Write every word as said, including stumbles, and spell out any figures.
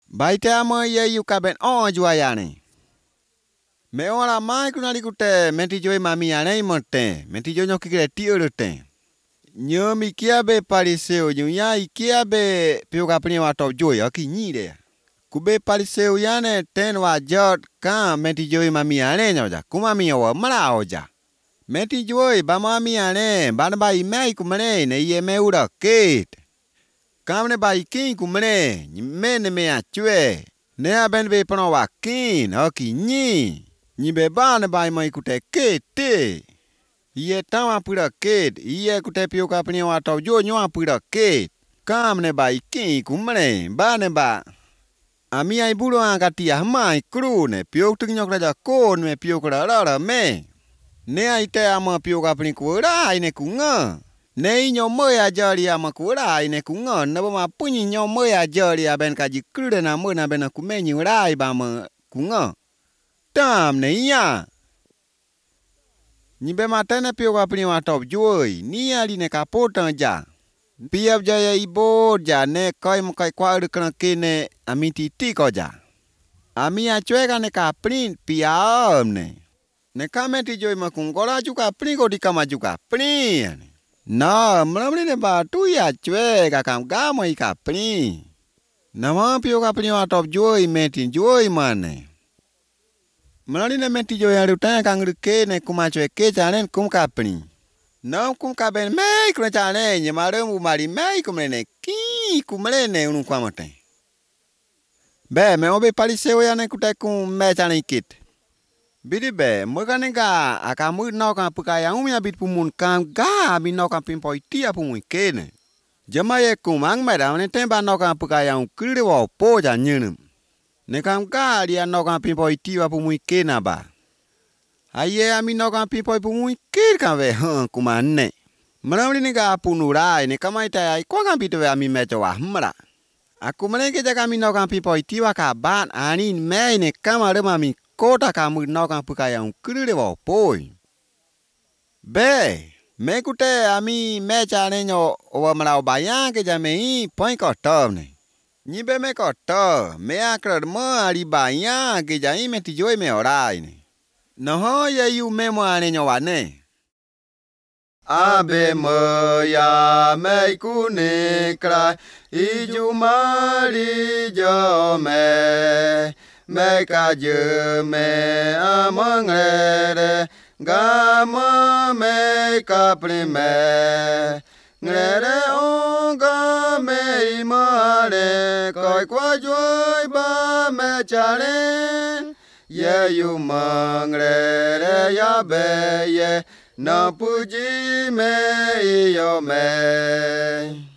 Bai te amo ye yu ka ben o jua ya ne. Me ora mai kuna li kute menti joy mami ya ne mote. Menti joy nyoki kire ti urute. Nyo mi kia be pariseo nyo ya ikia be pio ka pni wa top joy aki nyire. Kube pariseo ya ne ten wa jot ka menti joy mami ya ne nyoja. Kuma mi wa mara oja. Menti joy ba mami ya ne ba ba i mai kumane ne ye me ura kate. Kamne ba ikin kumane me ne me a chue. Ne a ben be pono wa kin aki nyi. Nyi be ba ne ba mai kute kate. Iye tawa pura kate. Iye kute pio ka pni wa top jo nyo pura kate. Kamne ba ikin kumane ba ne ba. Ami ai buru angati a mai kru ne pio tu nyok raja ko ne pio kra ra me. Ne ai te ama pio ka pni ku ra ne ku nga. Ne nyo mo ya jari ama ku ra ne ku nga na ba ma punyi nyo mo ya jari a ben ka ji kru na mo na ben ku me nyi ra ba ma ku nga. Tam ne ya. Ni be ma te ne pio ka pni wa top joy ni ali ne ka potan ja. Piap jaya ibo ja ne koi mo kai kwa ru kana kene ami ti ti ko ja. Ami a chwe ka ne ka print piam ne. Ne kameti joy makungora juga pri ko dikama juga pri. Na mlamri ne ba tu ya chwe ka kam ga mo ka pri. Na ma pio ka pri wa top joy meti joy mane. Mlamri ne meti joy aru ta ka ngru ke ne kuma chwe ke janen kum ka pri. Na kum ka ben me kro jane ni mare mu mari me kum ne ki kum ne unu kwa mote. Be me obe pariseo ya ne kutai kum me jane kit. Bidi be, mwagane ga akamu no ka puka ya umya bit pumun kam ga bi no ka pimpo itia pumun kene. Jama ye kumang mera ne temba no ka puka ya ukiri wa po ja nyunum. Ne kam ga dia no ka pimpo itia pumun kena ba. Aye ami no ka pimpo pumun kir ka ve han kumane. Mramri ne ga punurai ne kama ita ya kwa ka pito ami mecho wa mra. Aku mene ke jaga mi no ka pimpo itia ka ban ani me ne kama re mami kota kamu no kan puka yang kiri wa poi. Be, me kute ami me chane nyo wa mrao bayang ke jame i point ko tom ne. Ni be me ko to, me akra mo ari bayang ke jai me ti joy me orai ne. No ho ye yu me mo ane nyo wa ne. Abe mo ya me kune krai iju mari jo me. Me ka je me among re gama me ka prime ngre on ga me mare koi kwa joy ba me chare ye yu mang re ya be ye na puji me yo me